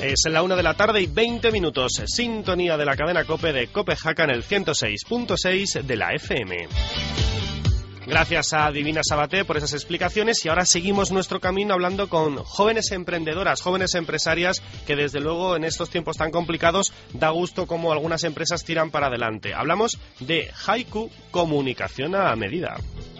Es la 1 de la tarde y 20 minutos. Sintonía de la cadena COPE de Copenhague en el 106.6 de la FM. Gracias a Divina Sabaté por esas explicaciones y ahora seguimos nuestro camino hablando con jóvenes emprendedoras, jóvenes empresarias que desde luego en estos tiempos tan complicados da gusto cómo algunas empresas tiran para adelante. Hablamos de Haiku Comunicación a Medida.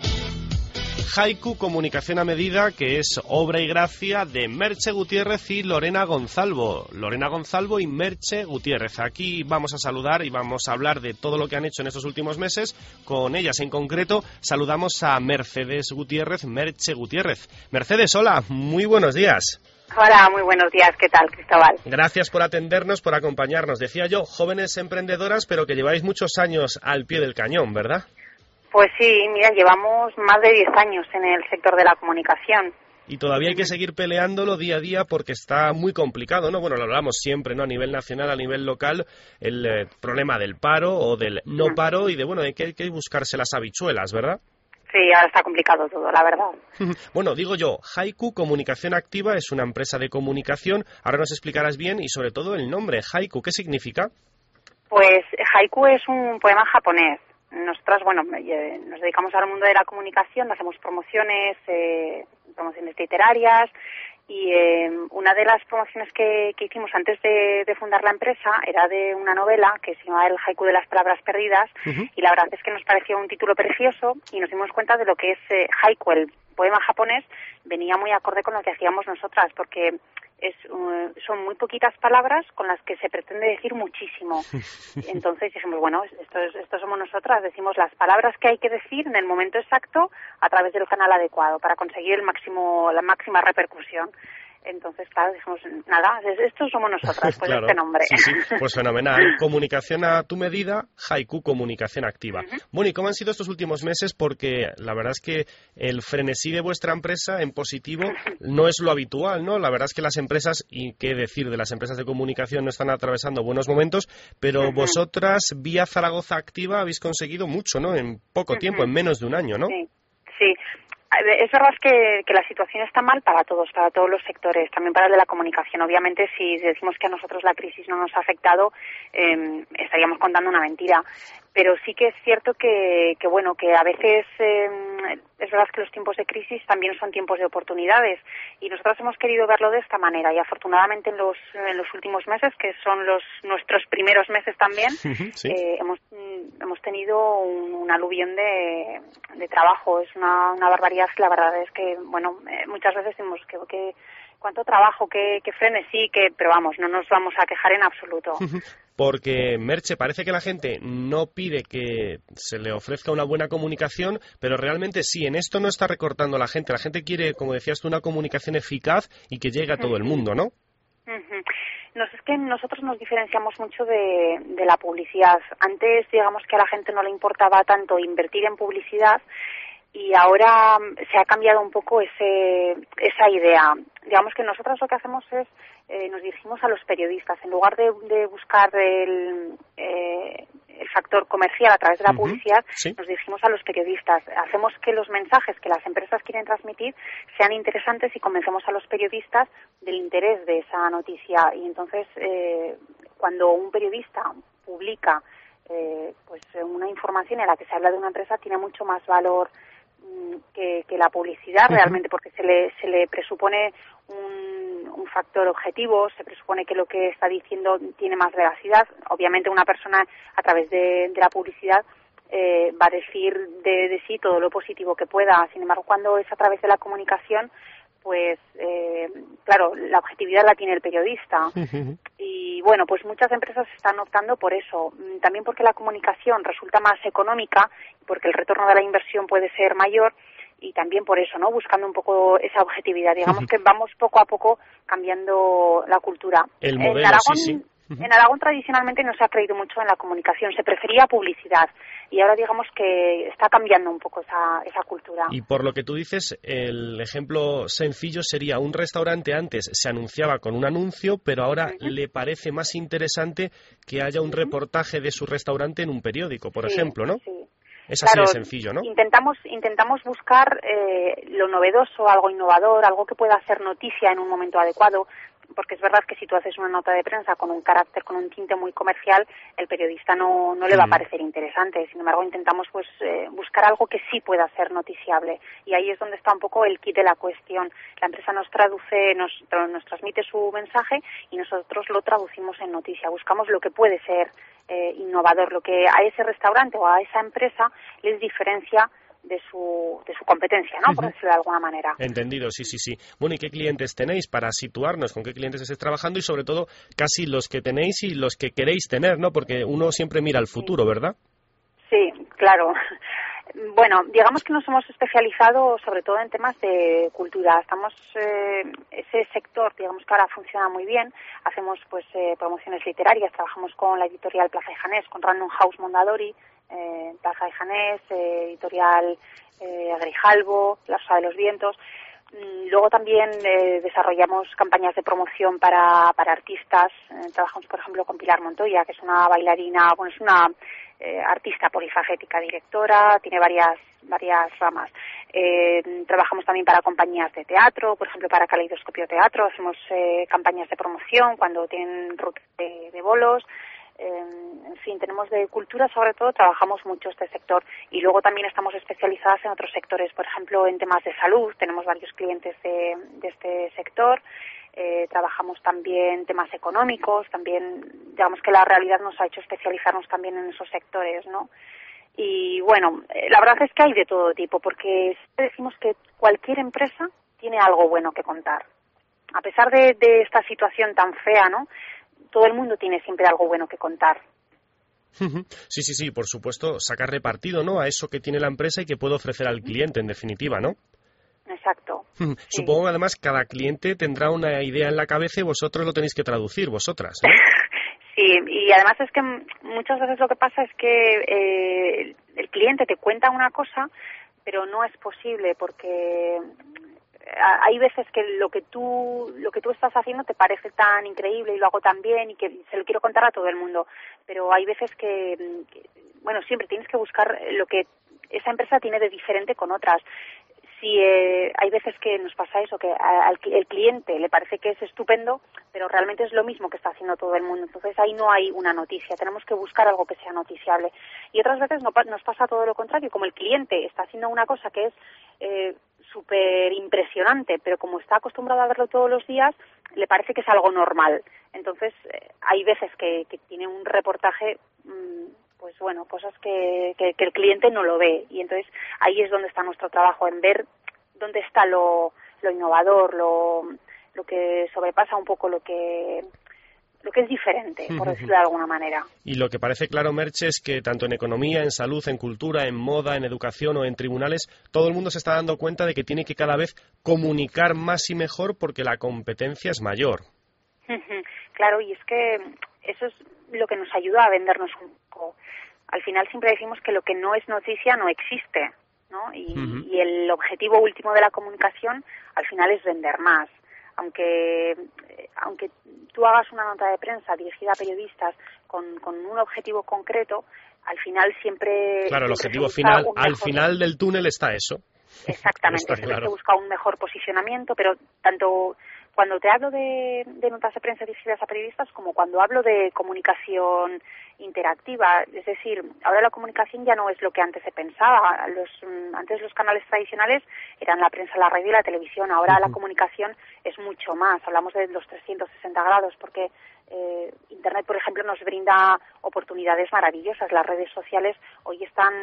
Haiku Comunicación a Medida, que es obra y gracia de Merche Gutiérrez y Lorena Gonzalvo. Lorena Gonzalvo y Merche Gutiérrez. Aquí vamos a saludar y vamos a hablar de todo lo que han hecho en estos últimos meses. Con ellas en concreto saludamos a Mercedes Gutiérrez, Merche Gutiérrez. Mercedes, hola, muy buenos días. Hola, muy buenos días. ¿Qué tal, Cristóbal? Gracias por atendernos, por acompañarnos. Decía yo, jóvenes emprendedoras, pero que lleváis muchos años al pie del cañón, ¿verdad? Pues sí, mira, llevamos más de 10 años en el sector de la comunicación. Y todavía hay que seguir peleándolo día a día porque está muy complicado, ¿no? Bueno, lo hablamos siempre, ¿no? A nivel nacional, a nivel local, el problema del paro o del no paro y de que hay que buscarse las habichuelas, ¿verdad? Sí, ahora está complicado todo, la verdad. Bueno, digo yo, Haiku Comunicación Activa es una empresa de comunicación. Ahora nos explicarás bien y sobre todo el nombre, Haiku, ¿qué significa? Pues Haiku es un poema japonés. Nosotras, nos dedicamos al mundo de la comunicación, hacemos promociones literarias y una de las promociones que hicimos antes de fundar la empresa era de una novela que se llamaba El Haiku de las Palabras Perdidas y la verdad es que nos pareció un título precioso y nos dimos cuenta de lo que es Haiku, el poema japonés, venía muy acorde con lo que hacíamos nosotras porque son muy poquitas palabras con las que se pretende decir muchísimo. Entonces dijimos, esto somos nosotras, decimos las palabras que hay que decir en el momento exacto a través del canal adecuado para conseguir la máxima repercusión. Entonces, claro, dijimos, nada, esto somos nosotras, pues claro, este nombre. Sí, pues fenomenal. Comunicación a tu medida, Haiku Comunicación Activa. Bueno, ¿y cómo han sido estos últimos meses? Porque la verdad es que el frenesí de vuestra empresa en positivo no es lo habitual, ¿no? La verdad es que las empresas, y qué decir de las empresas de comunicación, no están atravesando buenos momentos, pero vosotras, vía Zaragoza Activa, habéis conseguido mucho, ¿no? En poco tiempo, en menos de un año, ¿no? Sí. Es verdad que la situación está mal para todos los sectores, también para el de la comunicación. Obviamente, si decimos que a nosotros la crisis no nos ha afectado, estaríamos contando una mentira. Pero sí que es cierto que a veces es verdad que los tiempos de crisis también son tiempos de oportunidades y nosotros hemos querido verlo de esta manera y afortunadamente en los últimos meses, que son nuestros primeros meses también, sí. Hemos tenido un aluvión de trabajo. Es una barbaridad. La verdad es que muchas veces decimos que cuánto trabajo, que frenesí, pero no nos vamos a quejar en absoluto. Porque, Merche, parece que la gente no pide que se le ofrezca una buena comunicación, pero realmente sí, en esto no está recortando la gente. La gente quiere, como decías tú, una comunicación eficaz y que llegue a todo el mundo, ¿no? Es que nosotros nos diferenciamos mucho de la publicidad. Antes, digamos que a la gente no le importaba tanto invertir en publicidad y ahora se ha cambiado un poco esa idea. Digamos que nosotros lo que hacemos es nos dirigimos a los periodistas. En lugar de buscar el factor comercial a través de la publicidad, ¿sí? Nos dirigimos a los periodistas. Hacemos que los mensajes que las empresas quieren transmitir sean interesantes y convencemos a los periodistas del interés de esa noticia. Y entonces, cuando un periodista publica una información en la que se habla de una empresa, tiene mucho más valor que la publicidad realmente, porque se le presupone un factor objetivo, se presupone que lo que está diciendo tiene más veracidad. Obviamente una persona a través de la publicidad va a decir de sí todo lo positivo que pueda. Sin embargo, cuando es a través de la comunicación, pues claro, la objetividad la tiene el periodista. Y pues muchas empresas están optando por eso, también porque la comunicación resulta más económica, porque el retorno de la inversión puede ser mayor, y también por eso, ¿no? Buscando un poco esa objetividad. Digamos que vamos poco a poco cambiando la cultura. El modelo, en Aragón, sí. En Aragón tradicionalmente no se ha creído mucho en la comunicación, se prefería publicidad y ahora digamos que está cambiando un poco esa cultura. Y por lo que tú dices, el ejemplo sencillo sería un restaurante antes se anunciaba con un anuncio, pero ahora le parece más interesante que haya un reportaje de su restaurante en un periódico, por ejemplo, ¿no? Sí. Es así de sencillo, ¿no? Intentamos buscar lo novedoso, algo innovador, algo que pueda hacer noticia en un momento adecuado. porque es verdad que si tú haces una nota de prensa con un carácter, con un tinte muy comercial, el periodista no le va a parecer interesante. Sin embargo, intentamos pues buscar algo que sí pueda ser noticiable, y ahí es donde está un poco el quid de la cuestión. La empresa nos traduce, nos transmite su mensaje y nosotros lo traducimos en noticia. Buscamos lo que puede ser innovador, lo que a ese restaurante o a esa empresa les diferencia de su competencia, ¿no? Por decirlo de alguna manera. Entendido, sí. Bueno, ¿y qué clientes tenéis para situarnos? ¿Con qué clientes estáis trabajando? Y sobre todo, casi los que tenéis y los que queréis tener, ¿no? Porque uno siempre mira al futuro, ¿verdad? Sí, claro. Bueno, digamos que nos hemos especializado sobre todo en temas de cultura. Ese sector, digamos que ahora funciona muy bien. Hacemos pues promociones literarias, trabajamos con la editorial Plaza y Janés, con Random House Mondadori, Plaza y Janés, editorial Grijalbo, La Rosa de los Vientos. Luego también desarrollamos campañas de promoción para artistas. Trabajamos, por ejemplo, con Pilar Montoya, que es una bailarina, bueno, es una artista polifagética, directora, tiene varias ramas. Trabajamos también para compañías de teatro, por ejemplo, para Caleidoscopio Teatro. Hacemos campañas de promoción cuando tienen rutas de bolos. En fin, tenemos de cultura, sobre todo, trabajamos mucho este sector, y luego también estamos especializadas en otros sectores, por ejemplo, en temas de salud. Tenemos varios clientes de este sector. Trabajamos también temas económicos, también, digamos que la realidad nos ha hecho especializarnos también en esos sectores, ¿no? Y bueno, la verdad es que hay de todo tipo, porque decimos que cualquier empresa tiene algo bueno que contar. A pesar de esta situación tan fea, ¿no?, todo el mundo tiene siempre algo bueno que contar. Sí, por supuesto, sacarle partido, ¿no?, a eso que tiene la empresa y que puede ofrecer al cliente, en definitiva, ¿no? Exacto. Supongo que además cada cliente tendrá una idea en la cabeza y vosotros lo tenéis que traducir, vosotras, ¿no? Sí, y además es que muchas veces lo que pasa es que el cliente te cuenta una cosa, pero no es posible, porque hay veces que lo que tú estás haciendo te parece tan increíble y lo hago tan bien y que se lo quiero contar a todo el mundo, pero hay veces que bueno, siempre tienes que buscar lo que esa empresa tiene de diferente con otras. Si hay veces que nos pasa eso, que el cliente le parece que es estupendo, pero realmente es lo mismo que está haciendo todo el mundo. Entonces ahí no hay una noticia, tenemos que buscar algo que sea noticiable. Y otras veces nos pasa todo lo contrario, como el cliente está haciendo una cosa que es súper impresionante, pero como está acostumbrado a verlo todos los días, le parece que es algo normal. Entonces hay veces que tiene un reportaje, pues bueno, cosas que el cliente no lo ve, y entonces ahí es donde está nuestro trabajo, en ver dónde está lo innovador, lo que sobrepasa un poco lo que es diferente, por decirlo de alguna manera. Y lo que parece claro, Merche, es que tanto en economía, en salud, en cultura, en moda, en educación o en tribunales, todo el mundo se está dando cuenta de que tiene que cada vez comunicar más y mejor porque la competencia es mayor. Claro, y es que eso es lo que nos ayuda a vendernos un poco. Al final siempre decimos que lo que no es noticia no existe, ¿no? Y el objetivo último de la comunicación al final es vender más. Aunque tú hagas una nota de prensa dirigida a periodistas con un objetivo concreto, al final siempre... Claro, el objetivo final, al final del túnel está eso. Exactamente, siempre se busca un mejor posicionamiento, pero tanto cuando te hablo de notas de prensa dirigidas a periodistas como cuando hablo de comunicación interactiva, es decir, ahora la comunicación ya no es lo que antes se pensaba. Antes los canales tradicionales eran la prensa, la radio y la televisión. Ahora la comunicación es mucho más. Hablamos de los 360 grados porque Internet, por ejemplo, nos brinda oportunidades maravillosas. Las redes sociales hoy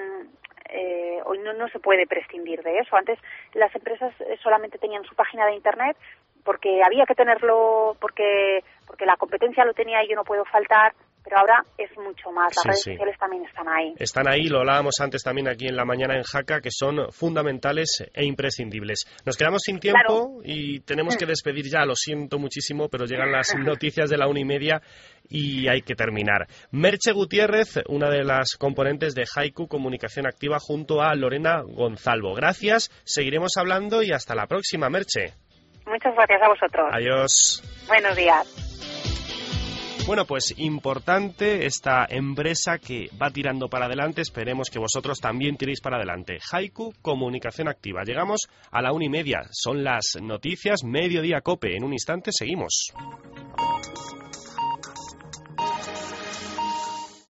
hoy no se puede prescindir de eso. Antes las empresas solamente tenían su página de Internet porque había que tenerlo, porque la competencia lo tenía y yo no puedo faltar, pero ahora es mucho más. Las redes sociales también están ahí. Están ahí, lo hablábamos antes también aquí en La Mañana en Jaca, que son fundamentales e imprescindibles. Nos quedamos sin tiempo y tenemos que despedir ya, lo siento muchísimo, pero llegan las noticias de la 1:30 y hay que terminar. Merche Gutiérrez, una de las componentes de Haiku Comunicación Activa, junto a Lorena Gonzalvo. Gracias, seguiremos hablando y hasta la próxima, Merche. Muchas gracias a vosotros. Adiós. Buenos días. Bueno, pues importante esta empresa que va tirando para adelante. Esperemos que vosotros también tiréis para adelante. Haiku Comunicación Activa. Llegamos a la 1:30. Son las noticias Mediodía Cope. En un instante seguimos.